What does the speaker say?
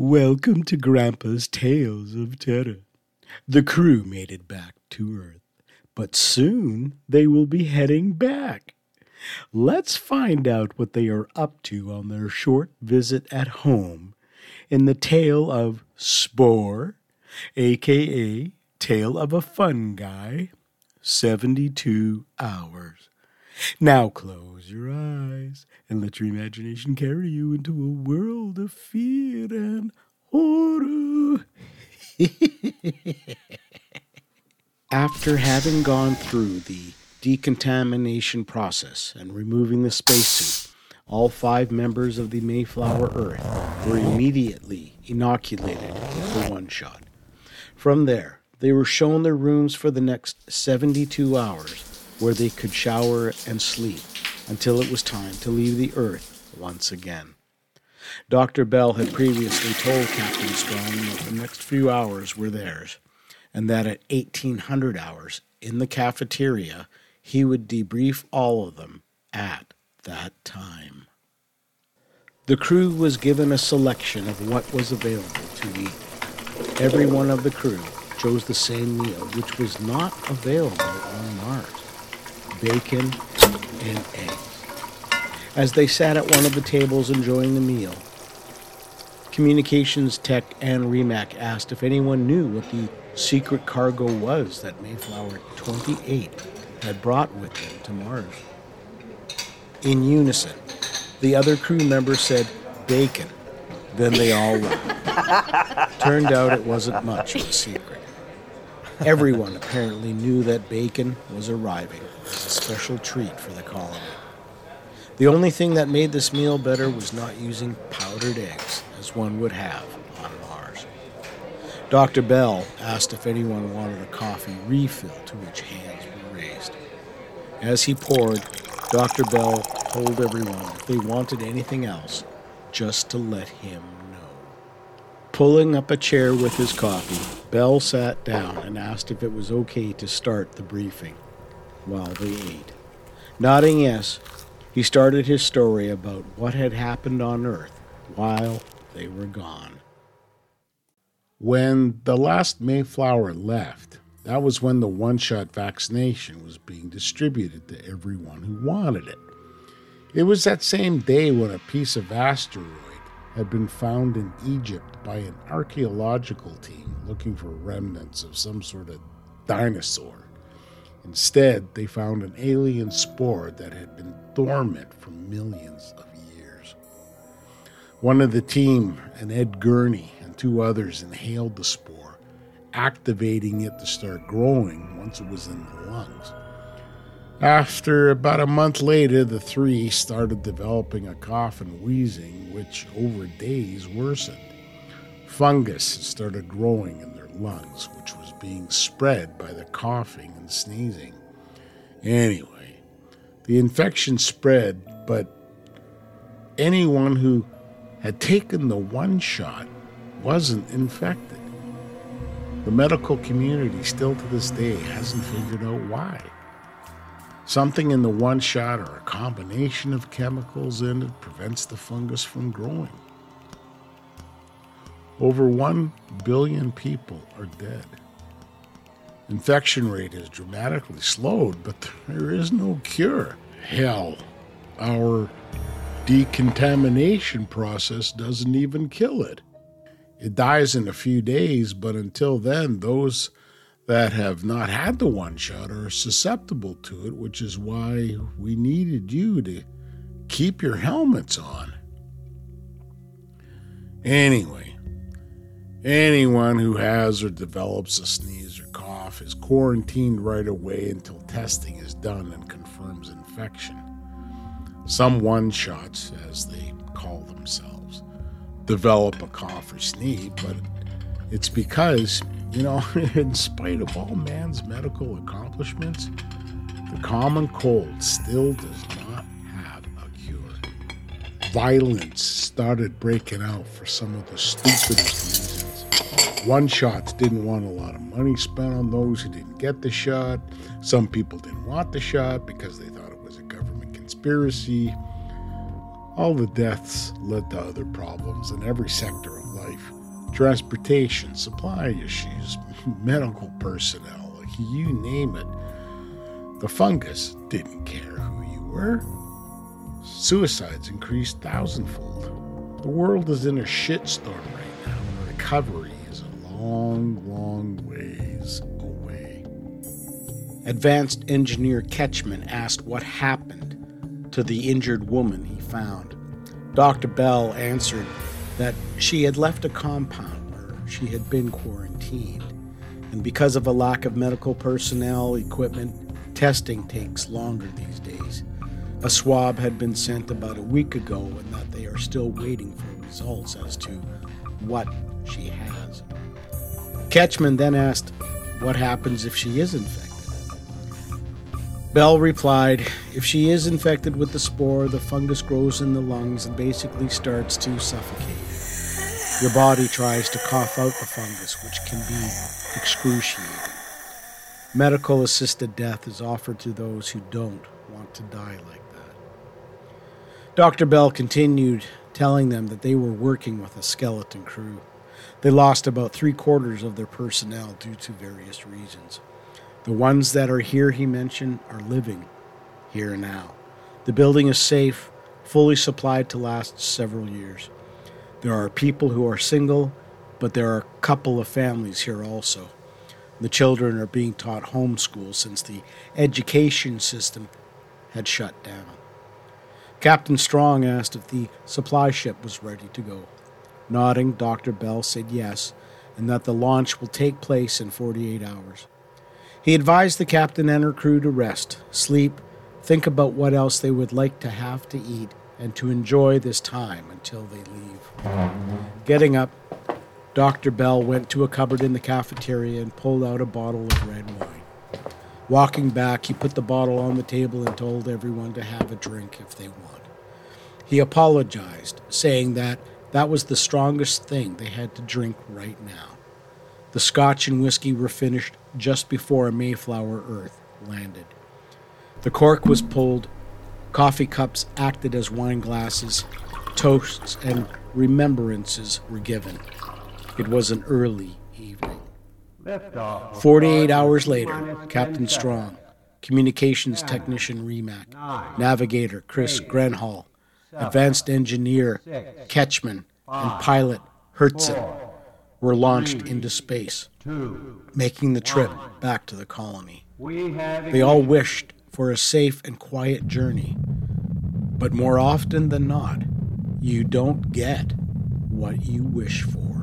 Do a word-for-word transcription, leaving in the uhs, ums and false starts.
Welcome to Grandpa's Tales of Terror. The crew made it back to Earth, but soon they will be heading back. Let's find out what they are up to on their short visit at home in the tale of Spore, aka Tale of a Fun Guy, seventy-two hours. Now close your eyes and let your imagination carry you into a world of fear and horror. After having gone through the decontamination process and removing the spacesuit, all five members of the Mayflower Earth were immediately inoculated with the one shot. From there, they were shown their rooms for the next seventy-two hours, where they could shower and sleep until it was time to leave the Earth once again. Doctor Bell had previously told Captain Strong that the next few hours were theirs, and that at eighteen hundred hours in the cafeteria, he would debrief all of them at that time. The crew was given a selection of what was available to eat. Every one of the crew chose the same meal, which was not available on Mars: bacon and eggs. As they sat at one of the tables enjoying the meal, communications tech Anne Remack asked if anyone knew what the secret cargo was that Mayflower twenty-eight had brought with them to Mars. In unison, the other crew members said bacon. Then they all laughed. Turned out it wasn't much of a secret. Everyone apparently knew that bacon was arriving as a special treat for the colony. The only thing that made this meal better was not using powdered eggs, as one would have on Mars. Doctor Bell asked if anyone wanted a coffee refill, to which hands were raised. As he poured, Doctor Bell told everyone if they wanted anything else, just to let him know. Pulling up a chair with his coffee, Bell sat down and asked if it was okay to start the briefing while they ate. Nodding yes, he started his story about what had happened on Earth while they were gone. When the last Mayflower left, that was when the one-shot vaccination was being distributed to everyone who wanted it. It was that same day when a piece of asteroid had been found in Egypt by an archaeological team looking for remnants of some sort of dinosaur. Instead, they found an alien spore that had been dormant for millions of years. One of the team, an Ed Gurney, and two others inhaled the spore, activating it to start growing once it was in the lungs. After about a month later, the three started developing a cough and wheezing, which over days worsened. Fungus started growing in their lungs, which was being spread by the coughing and sneezing. Anyway, the infection spread, but anyone who had taken the one shot wasn't infected. The medical community still to this day hasn't figured out why. Something in the one shot or a combination of chemicals in it prevents the fungus from growing. Over one billion people are dead. Infection rate has dramatically slowed, but there is no cure. Hell, our decontamination process doesn't even kill it. It dies in a few days, but until then, those that have not had the one shot are susceptible to it, which is why we needed you to keep your helmets on. Anyway, anyone who has or develops a sneeze or cough is quarantined right away until testing is done and confirms infection. Some one-shots, as they call themselves, develop a cough or sneeze, but it's because, you know, in spite of all man's medical accomplishments, the common cold still does not have a cure. Violence started breaking out for some of the stupidest reasons. One-shots didn't want a lot of money spent on those who didn't get the shot. Some people didn't want the shot because they thought it was a government conspiracy. All the deaths led to other problems in every sector of life. Transportation, supply issues, medical personnel, you name it. The fungus didn't care who you were. Suicides increased thousandfold. The world is in a shitstorm right now, and recovery is a long, long ways away. Advanced engineer Ketchman asked what happened to the injured woman he found. Doctor Bell answered that she had left a compound where she had been quarantined, and because of a lack of medical personnel, equipment, testing takes longer these days. A swab had been sent about a week ago, and that they are still waiting for results as to what she has. Ketchman then asked, what happens if she is infected? Bell replied, if she is infected with the spore, the fungus grows in the lungs and basically starts to suffocate. Your body tries to cough out the fungus, which can be excruciating. Medical-assisted death is offered to those who don't want to die like that. Doctor Bell continued, telling them that they were working with a skeleton crew. They lost about three-quarters of their personnel due to various reasons. The ones that are here, he mentioned, are living here now. The building is safe, fully supplied to last several years. There are people who are single, but there are a couple of families here also. The children are being taught homeschool since the education system had shut down. Captain Strong asked if the supply ship was ready to go. Nodding, Doctor Bell said yes, and that the launch will take place in forty-eight hours. He advised the captain and her crew to rest, sleep, think about what else they would like to have to eat, and to enjoy this time until they leave. Getting up, Doctor Bell went to a cupboard in the cafeteria and pulled out a bottle of red wine. Walking back, he put the bottle on the table and told everyone to have a drink if they want. He apologized, saying that that was the strongest thing they had to drink right now. The scotch and whiskey were finished just before a Mayflower Earth landed. The cork was pulled, coffee cups acted as wine glasses, toasts and remembrances were given. It was an early evening. Forty-eight hours later, Captain Strong, communications technician Remack, navigator Chris Grenhall, advanced engineer Ketchman, and pilot Hertzen were launched into space, making the trip back to the colony. They all wished for a safe and quiet journey, but more often than not, you don't get what you wish for.